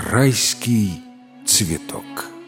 Райский цветок.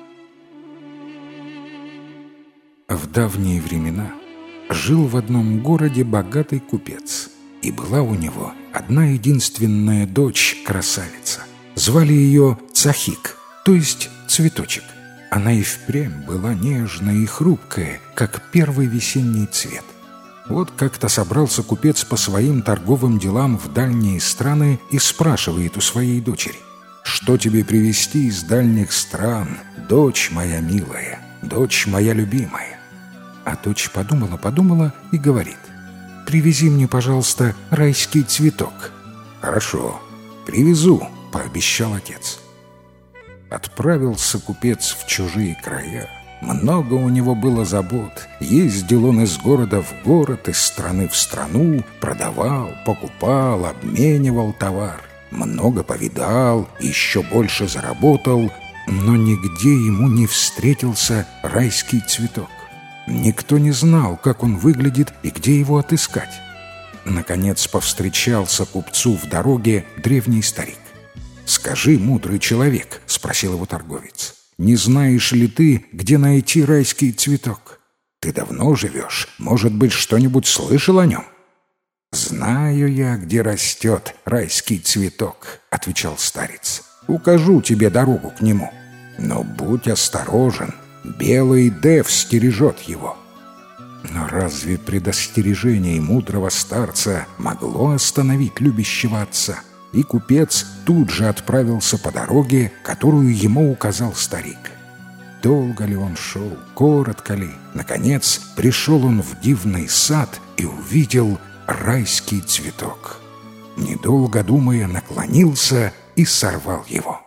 В давние времена жил в одном городе богатый купец, и была у него одна единственная дочь-красавица. Звали ее Цахик, то есть Цветочек. Она и впрямь была нежная и хрупкая, как первый весенний цвет. Вот как-то собрался купец по своим торговым делам в дальние страны и спрашивает у своей дочери: «Что тебе привезти из дальних стран, дочь моя милая, дочь моя любимая?» А дочь подумала и говорит: «Привези мне, пожалуйста, райский цветок». «Хорошо, привезу», — пообещал отец. Отправился купец в чужие края. Много у него было забот. Ездил он из города в город, из страны в страну, продавал, покупал, обменивал товар. Много повидал, еще больше заработал, но нигде ему не встретился райский цветок. Никто не знал, как он выглядит и где его отыскать. Наконец повстречался купцу в дороге древний старик. «Скажи, мудрый человек, — спросил его торговец, — не знаешь ли ты, где найти райский цветок? Ты давно живешь, может быть, что-нибудь слышал о нем?» «Знаю я, где растет райский цветок, — отвечал старец. — Укажу тебе дорогу к нему. Но будь осторожен, белый дев стережет его». Но разве предостережение мудрого старца могло остановить любящего отца? И купец тут же отправился по дороге, которую ему указал старик. Долго ли он шел, коротко ли? Наконец пришел он в дивный сад и увидел райский цветок. Недолго думая, наклонился и сорвал его.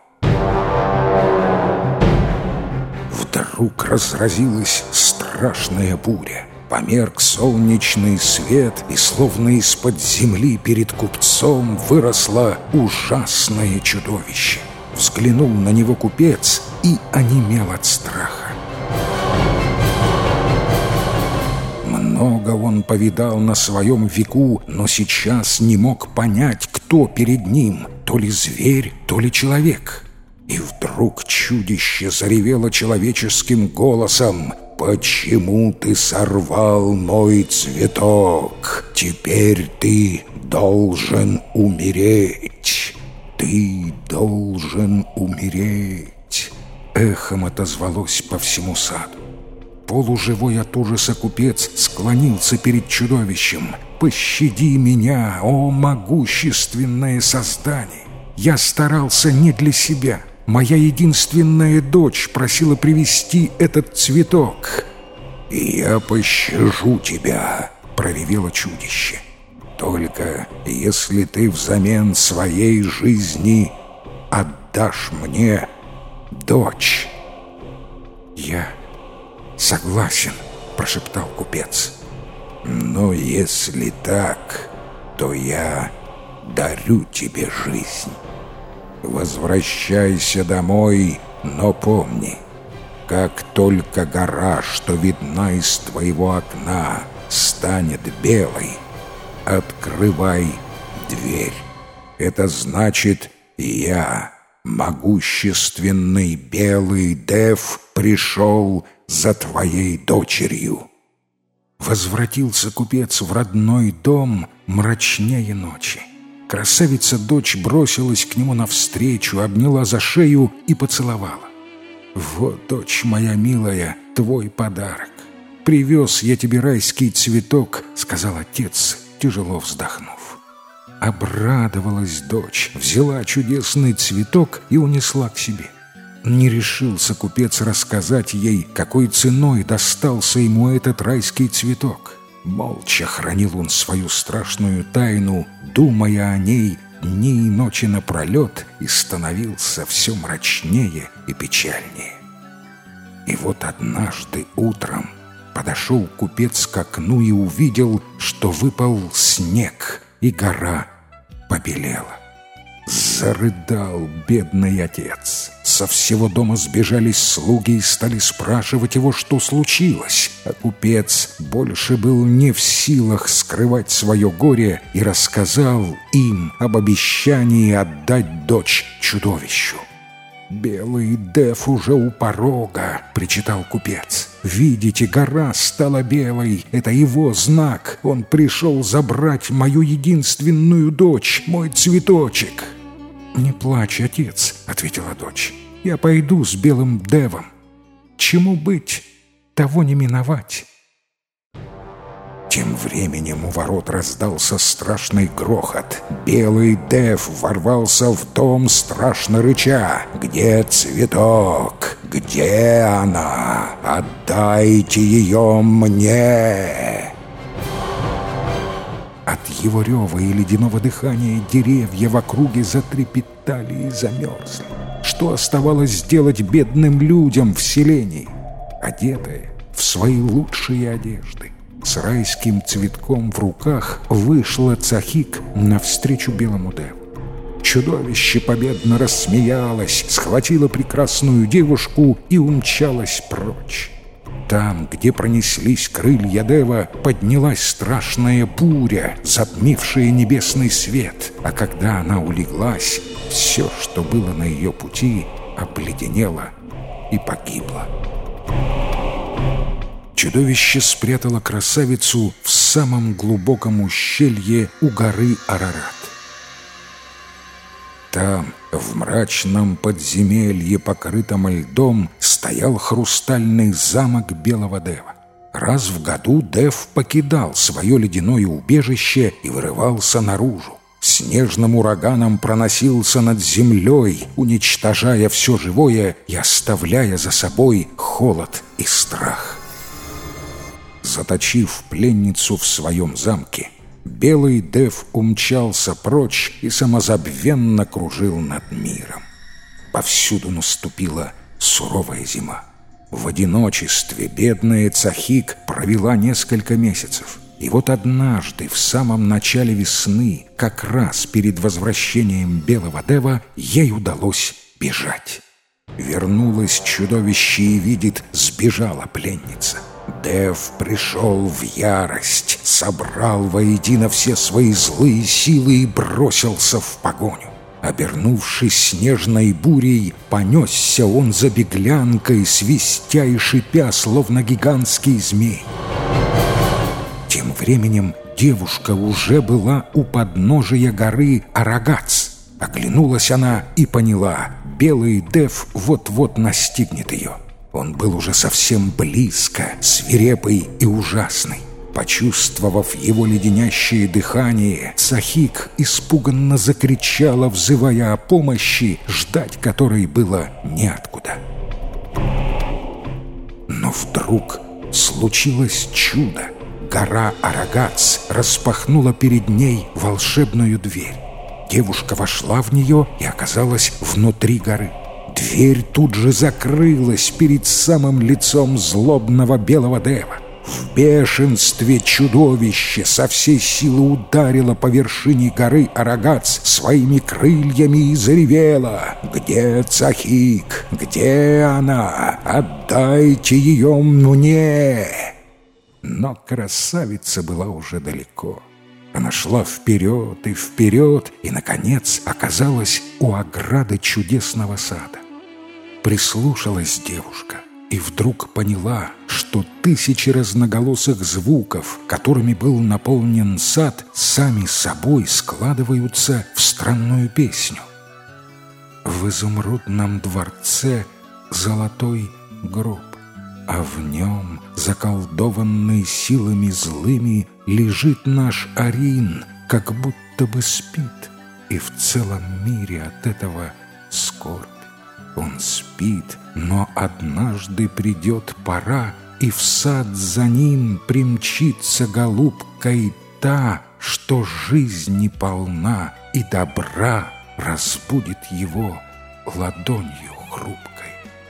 Вдруг разразилась страшная буря. Померк солнечный свет, и словно из-под земли перед купцом выросло ужасное чудовище. Взглянул на него купец и онемел от страха. Много он повидал на своем веку, но сейчас не мог понять, кто перед ним, то ли зверь, то ли человек. И вдруг чудище заревело человеческим голосом: «Почему ты сорвал мой цветок? Теперь ты должен умереть! Ты должен умереть!» Эхом отозвалось по всему саду. Полуживой от ужаса купец склонился перед чудовищем. «Пощади меня, о могущественное создание! Я старался не для себя. Моя единственная дочь просила привезти этот цветок». «Я пощажу тебя», — проревело чудище. «Только если ты взамен своей жизни отдашь мне дочь». «Я согласен», — прошептал купец. «Но если так, то я дарю тебе жизнь. Возвращайся домой, но помни, как только гора, что видна из твоего окна, станет белой, открывай дверь. Это значит, я, могущественный белый дев, пришел за твоей дочерью». Возвратился купец в родной дом мрачнее ночи. Красавица-дочь бросилась к нему навстречу, обняла за шею и поцеловала. «Вот, дочь моя милая, твой подарок. Привез я тебе райский цветок», — сказал отец, тяжело вздохнув. Обрадовалась дочь, взяла чудесный цветок и унесла к себе. Не решился купец рассказать ей, какой ценой достался ему этот райский цветок. Молча хранил он свою страшную тайну, думая о ней дни и ночи напролет, и становился все мрачнее и печальнее. И вот однажды утром подошел купец к окну и увидел, что выпал снег, и гора побелела. Зарыдал бедный отец. Со всего дома сбежались слуги и стали спрашивать его, что случилось. А купец больше был не в силах скрывать свое горе и рассказал им об обещании отдать дочь чудовищу. «Белый Дев уже у порога», — причитал купец. «Видите, гора стала белой, это его знак. Он пришел забрать мою единственную дочь, мой цветочек». «Не плачь, отец», — ответила дочь. «Я пойду с Белым Девом. Чему быть, того не миновать». Тем временем у ворот раздался страшный грохот. Белый Дев ворвался в дом, страшно рыча. «Где цветок? Где она? Отдайте ее мне!» От его рева и ледяного дыхания деревья в округе затрепетали и замерзли. Что оставалось сделать бедным людям в селении? Одетые в свои лучшие одежды, с райским цветком в руках, вышла Цахик навстречу Белому Деву. Чудовище победно рассмеялось, схватило прекрасную девушку и умчалось прочь. Там, где пронеслись крылья Дева, поднялась страшная буря, затмившая небесный свет, а когда она улеглась, все, что было на ее пути, обледенело и погибло. Чудовище спрятало красавицу в самом глубоком ущелье у горы Арарат. Там, в мрачном подземелье, покрытом льдом, стоял хрустальный замок Белого Дева. Раз в году Дев покидал свое ледяное убежище и вырывался наружу. Снежным ураганом проносился над землей, уничтожая все живое и оставляя за собой холод и страх. Заточив пленницу в своем замке, Белый Дев умчался прочь и самозабвенно кружил над миром. Повсюду наступила суровая зима. В одиночестве бедная Цахик провела несколько месяцев. И вот однажды, в самом начале весны, как раз перед возвращением Белого Дева, ей удалось бежать. Вернулось чудовище и видит, сбежала пленница. Дев пришел в ярость, собрал воедино все свои злые силы и бросился в погоню. Обернувшись снежной бурей, понесся он за беглянкой, свистя и шипя, словно гигантский змей. Тем временем девушка уже была у подножия горы Арагац. Оглянулась она и поняла, Белый Дев вот-вот настигнет ее. Он был уже совсем близко, свирепый и ужасный. Почувствовав его леденящее дыхание, Цахик испуганно закричала, взывая о помощи, ждать которой было неоткуда. Но вдруг случилось чудо. Гора Арагац распахнула перед ней волшебную дверь. Девушка вошла в нее и оказалась внутри горы. Дверь тут же закрылась перед самым лицом злобного Белого Дева. В бешенстве чудовище со всей силы ударило по вершине горы Арагац своими крыльями и заревело: «Где Цахик? Где она? Отдайте ее мне!» Но красавица была уже далеко. Она шла вперед и вперед, и, наконец, оказалась у ограды чудесного сада. Прислушалась девушка и вдруг поняла, что тысячи разноголосых звуков, которыми был наполнен сад, сами собой складываются в странную песню. В изумрудном дворце золотой гроб, а в нем, заколдованный силами злыми, лежит наш Арин, как будто бы спит, и в целом мире от этого скорбь. Он спит, но однажды придет пора, и в сад за ним примчится голубкой та, что жизни полна, и добра разбудит его ладонью хрупкой.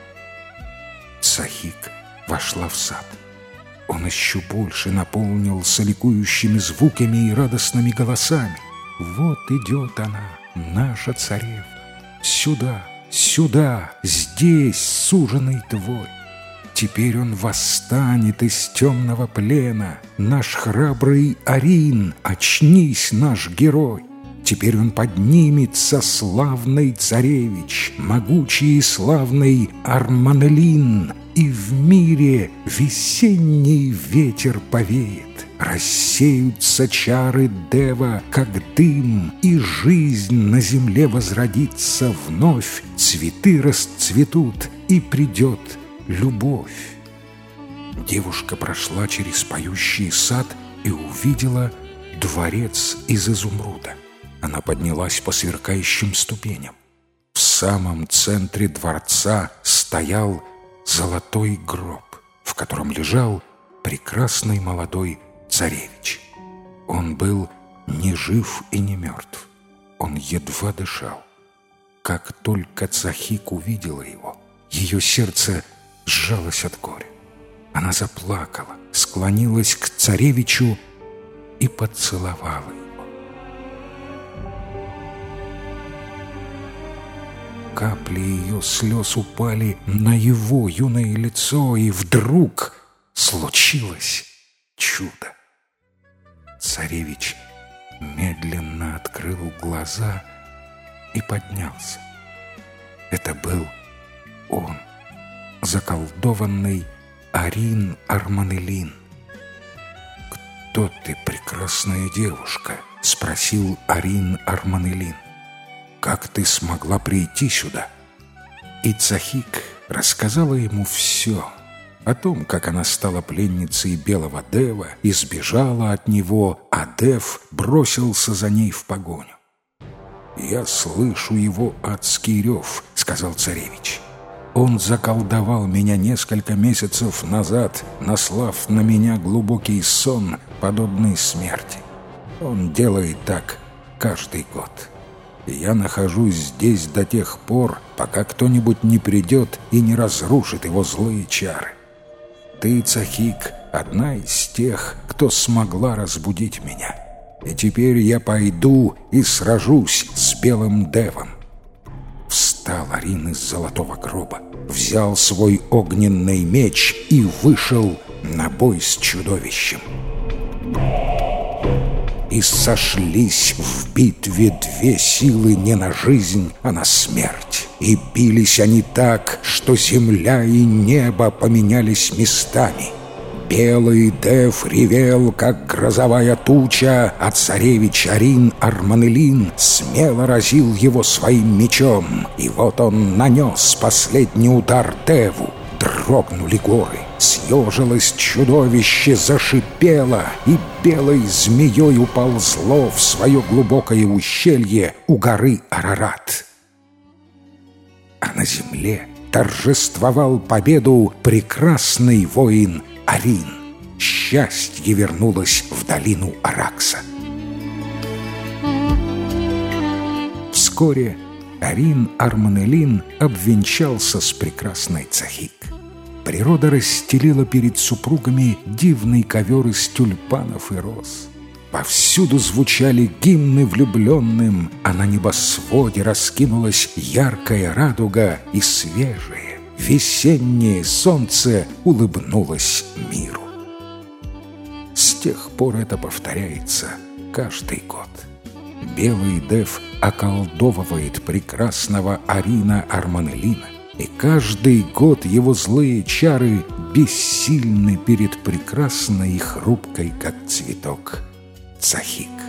Цахик вошла в сад. Он еще больше наполнился ликующими звуками и радостными голосами. Вот идет она, наша царевна. Сюда, сюда, здесь суженый твой. Теперь он восстанет из темного плена. Наш храбрый Арин, очнись, наш герой. Теперь он поднимется, славный царевич, могучий и славный Арманелин, и в мире весенний ветер повеет. Рассеются чары Дева, как дым, и жизнь на земле возродится вновь, цветы расцветут, и придет любовь. Девушка прошла через поющий сад и увидела дворец из изумруда. Она поднялась по сверкающим ступеням. В самом центре дворца стоял золотой гроб, в котором лежал прекрасный молодой царевич. Он был ни жив и ни мертв. Он едва дышал. Как только Цахик увидела его, ее сердце сжалось от горя. Она заплакала, склонилась к царевичу и поцеловала его. Капли ее слез упали на его юное лицо, и вдруг случилось чудо. Царевич медленно открыл глаза и поднялся. Это был он, заколдованный Арин Арманелин. «Кто ты, прекрасная девушка?» — спросил Арин Арманелин. «Как ты смогла прийти сюда?» И Цахик рассказала ему все о том, как она стала пленницей белого Дева и сбежала от него, а Дев бросился за ней в погоню. «Я слышу его адский рев», — сказал царевич. «Он заколдовал меня несколько месяцев назад, наслав на меня глубокий сон, подобный смерти. Он делает так каждый год. Я нахожусь здесь до тех пор, пока кто-нибудь не придет и не разрушит его злые чары. Ты, Цахик, одна из тех, кто смогла разбудить меня. И теперь я пойду и сражусь с белым Девом». Встал Арин из золотого гроба, взял свой огненный меч и вышел на бой с чудовищем. И сошлись в битве две силы не на жизнь, а на смерть. И бились они так, что земля и небо поменялись местами. Белый Дев ревел, как грозовая туча, а царевич Арин Арманелин смело разил его своим мечом. И вот он нанес последний удар Деву. Дрогнули горы, съежилось чудовище, зашипело, и белой змеей уползло в свое глубокое ущелье у горы Арарат. А на земле торжествовал победу прекрасный воин Арин. Счастье вернулось в долину Аракса. Вскоре Арин Арманелин обвенчался с прекрасной Цахик. Природа расстелила перед супругами дивный ковер из тюльпанов и роз. Повсюду звучали гимны влюбленным, а на небосводе раскинулась яркая радуга, и свежее весеннее солнце улыбнулось миру. С тех пор это повторяется каждый год. Белый Дев околдовывает прекрасного Арина Арманелина, и каждый год его злые чары бессильны перед прекрасной и хрупкой, как цветок, Цахик.